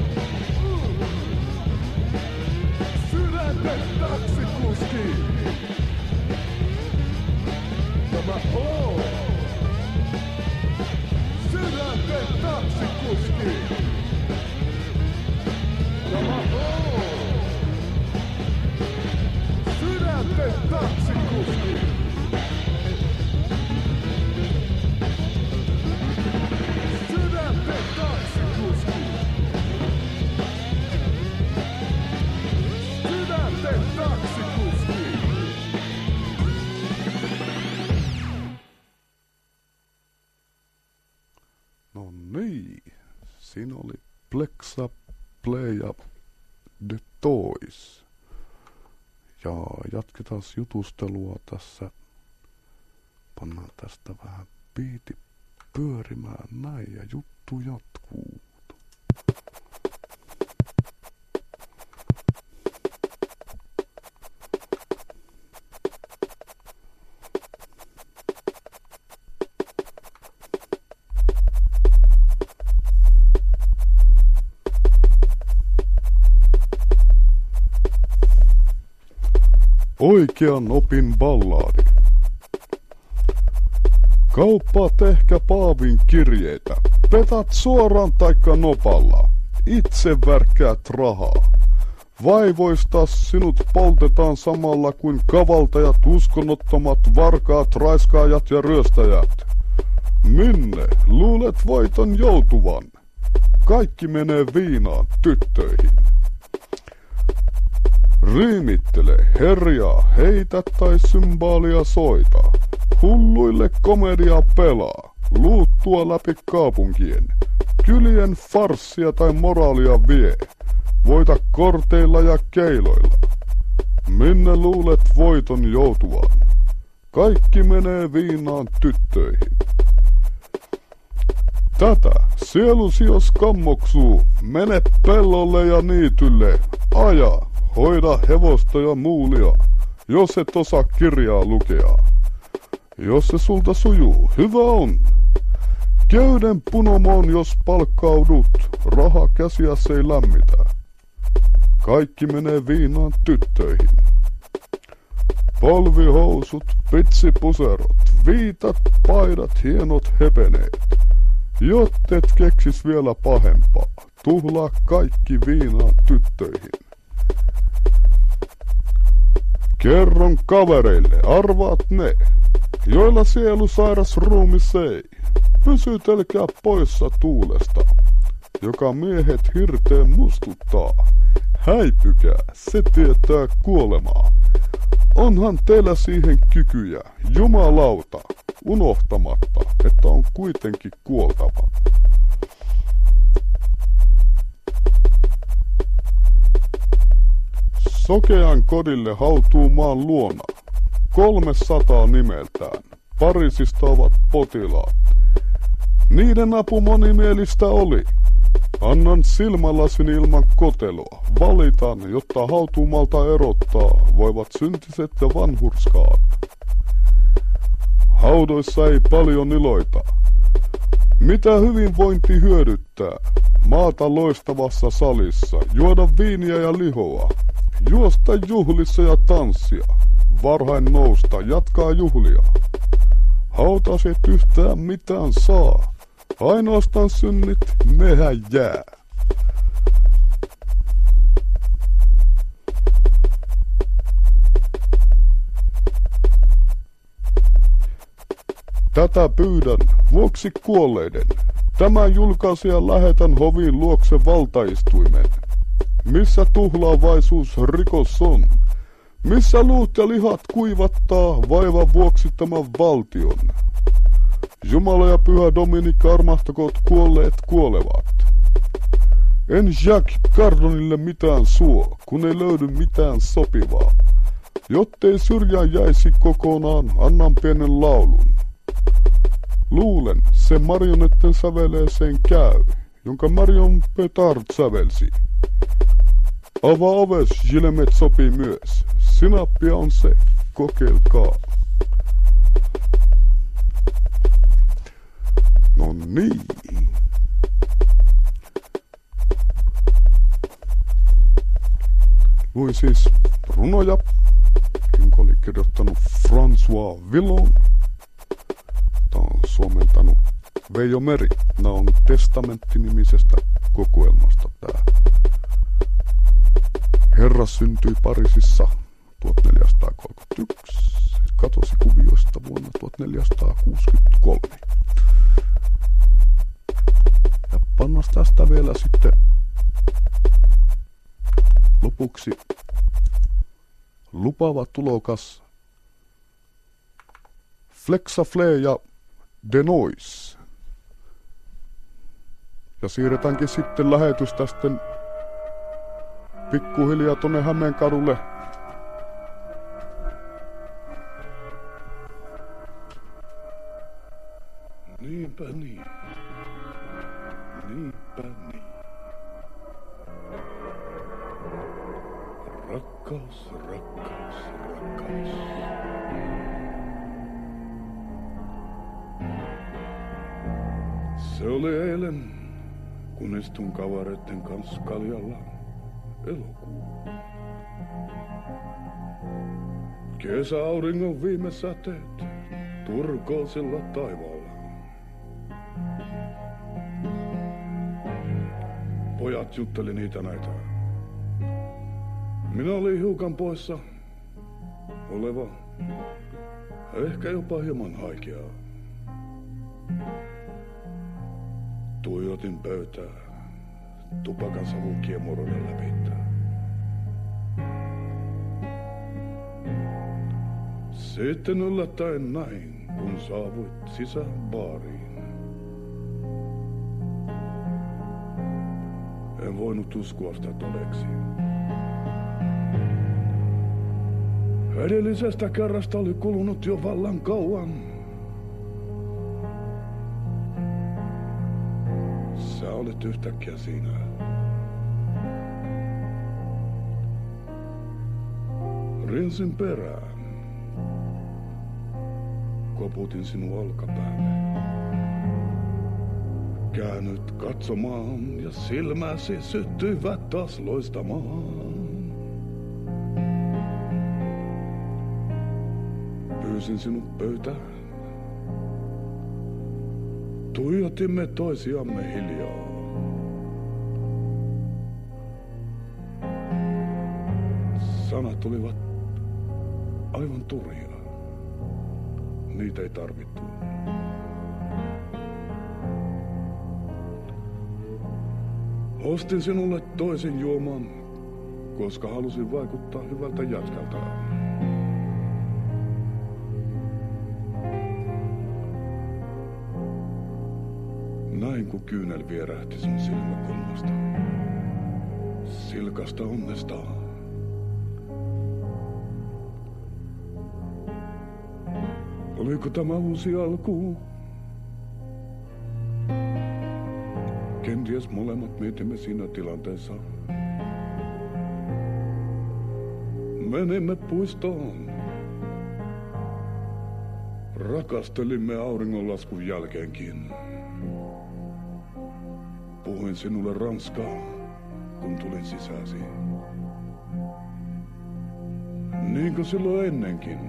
Sydänten taksikuski. Ja mä oon. Sydänten taksikuski. Ja mä oon. Sydänten taksikuski. Sydänten taksikuski. Sydänten taksikuski. No niin, siinä oli Plexa Play ja The Toys. Ja jatketaan jutustelua tässä. Pannaan tästä vähän biiti pyörimään näin ja juttu jatkuu. Oikean opin ballaadi. Kauppaat ehkä Paavin kirjeitä. Petät suoraan taikka nopalla. Itse värkkäät rahaa. Vaivoista sinut poltetaan samalla kuin kavaltajat, uskonnottomat, varkaat, raiskaajat ja ryöstäjät. Minne luulet voiton joutuvan? Kaikki menee viinaan tyttöihin. Ryhmittele, herjaa, heitä tai symbaalia soita. Hulluille komedia pelaa, luuttua läpi kaupunkien. Kylien farssia tai moraalia vie, voita korteilla ja keiloilla. Minne luulet voiton joutuvan? Kaikki menee viinaan tyttöihin. Tätä sielusi jos kammoksuu, mene pellolle ja niitylle, aja. Hoida hevosta ja muulia, jos et osaa kirjaa lukea. Jos se sulta sujuu, hyvä on. Köyden punomoon jos palkkaudut, raha käsiäs ei lämmitä. Kaikki menee viinaan tyttöihin. Polvihousut, pitsipuserot, viitat paidat, hienot hepeneet. Jottet keksis vielä pahempaa. Tuhlaa kaikki viinaan tyttöihin. Kerron kavereille, arvaat ne, joilla sielu sairas ruumis ei. Pysytelkää poissa tuulesta, joka miehet hirteen mustuttaa. Häipykää, se tietää kuolemaa. Onhan teillä siihen kykyjä, jumalauta, unohtamatta, että on kuitenkin kuoltava. Sokean kodille hautuu maan luona. 300 nimeltään. Pariisista ovat potilaat. Niiden apu monimielistä oli. Annan silmälasin ilman koteloa. Valitan, jotta hautuumalta erottaa voivat syntiset ja vanhurskaat. Haudoissa ei paljon iloita. Mitä hyvinvointi hyödyttää? Maata loistavassa salissa, juoda viiniä ja lihoa. Juosta juhlissa ja tanssia. Varhain nousta, jatkaa juhlia. Hautaset yhtään mitään saa. Ainoastaan synnit, nehän jää. Tätä pyydän vuoksi kuolleiden. Tämän julkaisijan lähetän hovin luokse valtaistuimen. Missä tuhlaavaisuus rikos on? Missä luut ja lihat kuivattaa vaivan vuoksi tämän valtion? Jumala ja pyhä Dominikka armahtakoot kuolleet kuolevat. En Jacques Cardonille mitään suo, kun ei löydy mitään sopivaa. Jottei syrjään jäisi kokonaan, annan pienen laulun. Luulen, se marionetten säveleeseen käy, jonka Marion Petard sävelsi. Avaa oves, Gillemet sopii myös. Sinappia on se, kokeilkaa. No niin. Luin siis runoja, jonka oli kirjoittanut François Villon. Tämä on suomentanut Veijo Meri. Nämä on Testamentti-nimisestä kokoelmasta tää. Herra syntyi Pariisissa 1431, katosi kuvioista vuonna 1463. Ja pannas tästä vielä sitten lopuksi lupaava tulokas Flexafle ja Denois. Ja siirretäänkin sitten lähetys tästä pikkuhiljaa tonne Hämeenkadulle. Niinpä niin. Niinpä niin. Rakkaus, rakkaus, rakkaus. Se oli eilen, kun istun kavereiden kanssa kaljalla. Elokuu. Kesäauringon viime säteet turkoisella taivaalla. Pojat jutteli niitä näitä. Minä olin hiukan poissa oleva, ehkä jopa hieman haikeaa. Tuijotin pöytää. Tupakan savu kiemuroiden läpittää. Sitten yllättäen näin, kun saavuit sisään baariin. En voinut uskoa sitä todeksi. Edellisestä kerrasta oli kulunut jo vallan kauan. Sä olet yhtäkkiä siinä. Rinsin perään. Koputin sinun olkapäälle. Käännyt katsomaan ja silmäsi syttyivät taas loistamaan. Pyysin sinut pöytään. Tuijotimme toisiamme hiljaa. Sanat olivat aivan turhia. Niitä ei tarvittu. Ostin sinulle toisen juoman, koska halusin vaikuttaa hyvältä jätkältä. Näin kun kyynel vierähti sun silmäkulmasta. Silkasta onnesta. Oliko tämä uusi alku? Kenties molemmat mietimme siinä tilanteessa. Menimme puistoon. Rakastelimme auringonlaskun jälkeenkin. Puhuin sinulle ranskaa, kun tulin sisääsi. Niin kuin silloin ennenkin.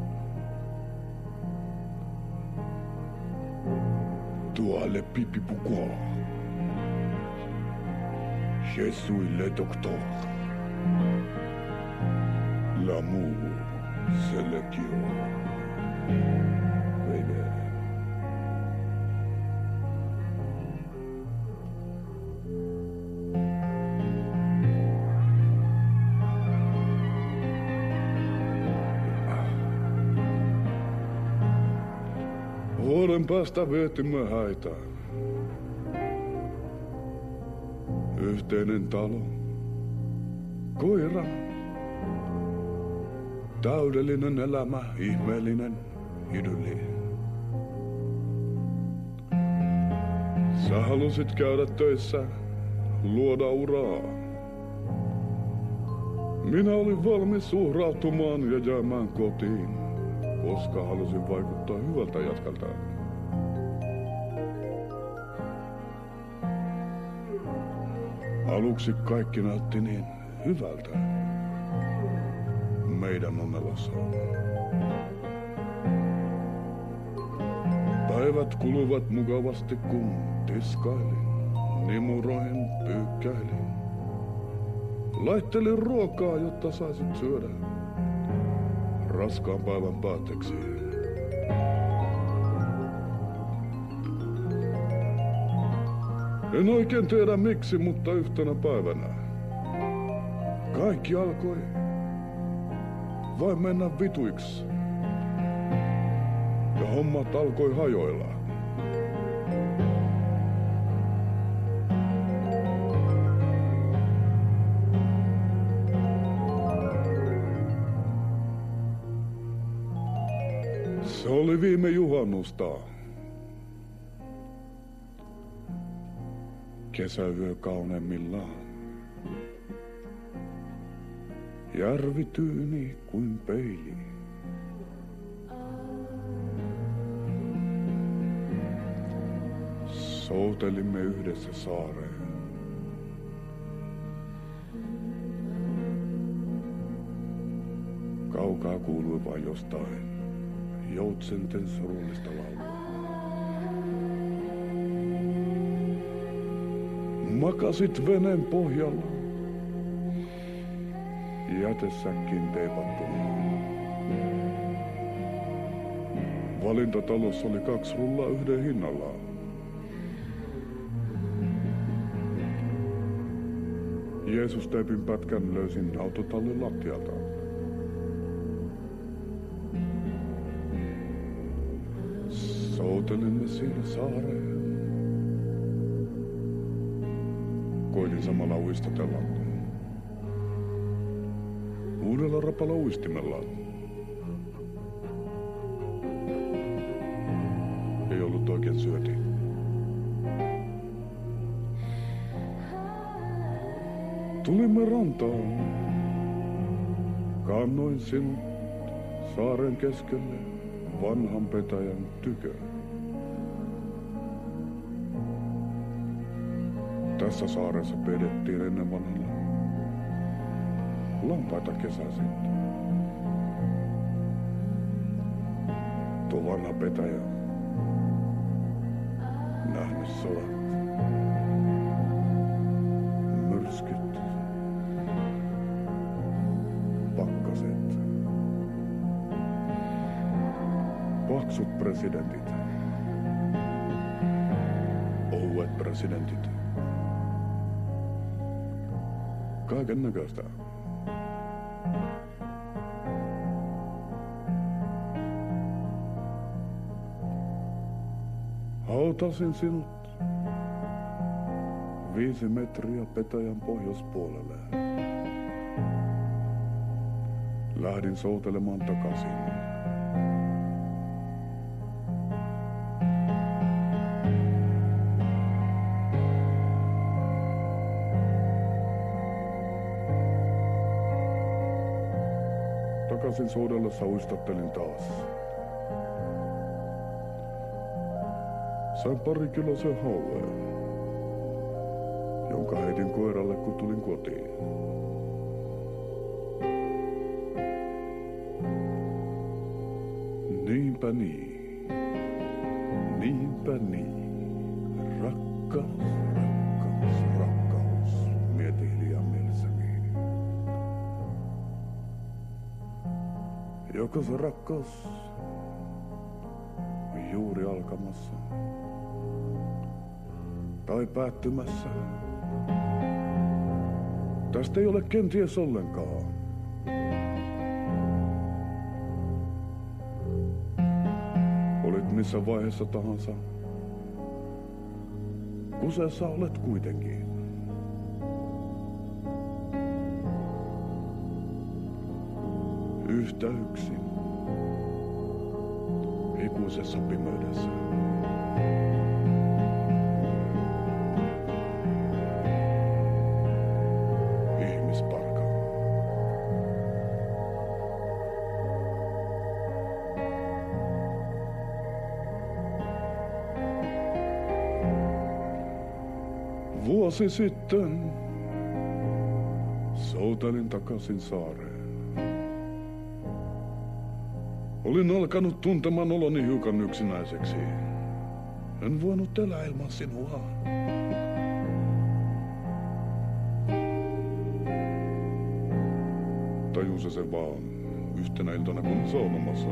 Toi le pipi pourquoi? Je suis le docteur. L'amour, c'est le cure. Baby. Vuoden päästä vietimme häitä. Yhteinen talo. Koira. Täydellinen elämä, ihmeellinen idylli. Sä halusit käydä töissä, luoda uraa. Minä olin valmis uhrautumaan ja jäämään kotiin, koska halusin vaikuttaa hyvältä jätkältä. Aluksi kaikki näytti niin hyvältä meidän onnelassa. Päivät kuluvat mukavasti, kun tiskailin, nimuroin, pyykkäilin. Laittelin ruokaa, jotta saisit syödä raskaan päivän päätteeksi. En oikein tiedä miksi, mutta yhtenä päivänä kaikki alkoi vain mennä vituiksi. Ja hommat alkoi hajoilla. Se oli viime juhannusta. Kesäyö kauneimmillaan. Järvi tyyni kuin peili. Soutelimme yhdessä saareen. Kaukaa kuului vain jostain joutsenten surullista laulua. Makasit veneen pohjalla, jätesäkkiin teipattuna. Valintatalossa oli 2 rullaa yhden hinnallaan. Jeesus-teipin pätkän löysin autotallin lattialta. Soutelimme siinä saareen. Koitin samalla uistatella. Uudella rapalla uistimella. Ei ollut oikein syöti. Tulimme rantaan. Kannoin sinut saaren keskelle vanhan petäjän tykö. Tässä saaressa pidettiin ennen vanhalla lampaita kesäisin. Tuo vanha petäjä. Nähnyt sodat. Myrskyt. Pakkaset. Paksut presidentit. Ohuet presidentit. Kaiken näköistä. Hautasin sinut 5 metriä petäjän pohjoispuolelle. Lähdin soutelemaan takaisin. Takaisin soudellessa uistattelin taas. Sain 2 kilosen hauen, jonka heitin koiralle, kun tulin kotiin. Niinpä niin, rakkaus, mieti hiljaa mielessäni. Joko se rakkaus on juuri alkamassa tai päättymässä. Tästä ei ole kenties ollenkaan. Olit missä vaiheessa tahansa. Kuseessa olet kuitenkin. Yhtä yksin. Ikuisessa pimeydessä. Ihmisparka. Vuosi sitten soutelin takaisin saareen. Olin alkanut tuntemaan oloni hiukan yksinäiseksi. En voinut elää ilman sinua. Tajusin sen vaan yhtenä iltana, kun saunomassa.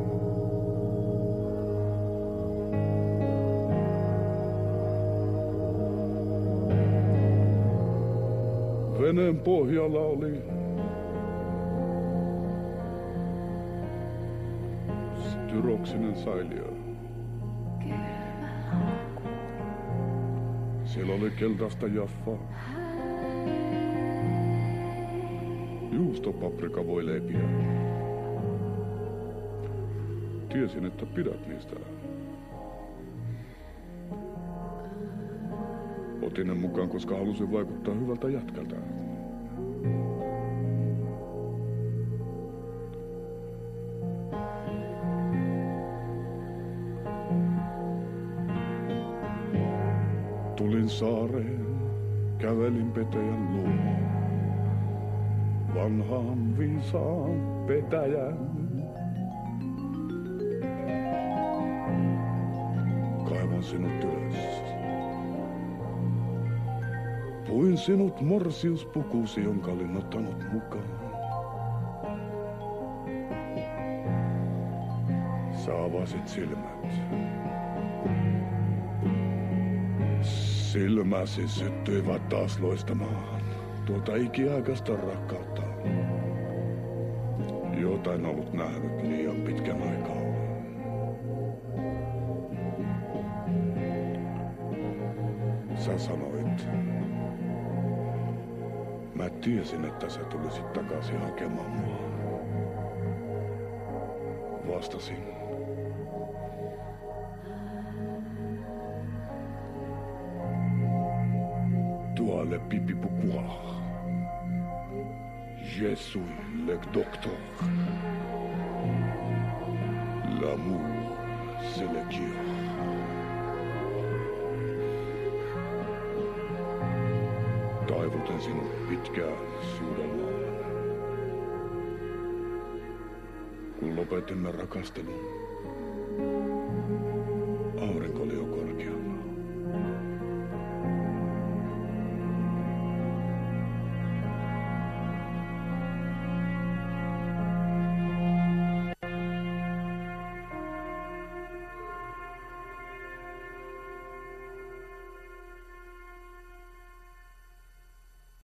Veneen pohjalla oli styroksinen säiliö. Siellä oli keltaista jaffaa, juustopaprikavoileipiä. Tiesin, että pidät niistä. Otin ne mukaan, koska halusin vaikuttaa hyvältä jätkältä. Tulin saareen, kävelin petäjän luo. Vanhaan viisaan petäjän. Kaivan sinut ylös. Puin sinut morsiuspukusi, jonka olin ottanut mukaan. Sä avasit silmät. Silmäsi syttyivät taas loistamaan tuota ikiaikaista rakkautta, jota en ollut nähnyt liian pitkän aikaa. Sä sanoit, mä tiesin, että sä tulisit takaisin hakemaan mua. Vastasin. Toi le pipi pourquoi? Je suis le docteur. L'amour, c'est le cure. Taivutin sinut pitkään suudellaan. Kun lopetimme rakastelun,